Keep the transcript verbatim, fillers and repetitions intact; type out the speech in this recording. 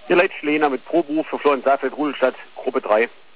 Hier Leitsch Lena mit Proberuf für Florian Saalfeld, Rudelstadt, Gruppe drei.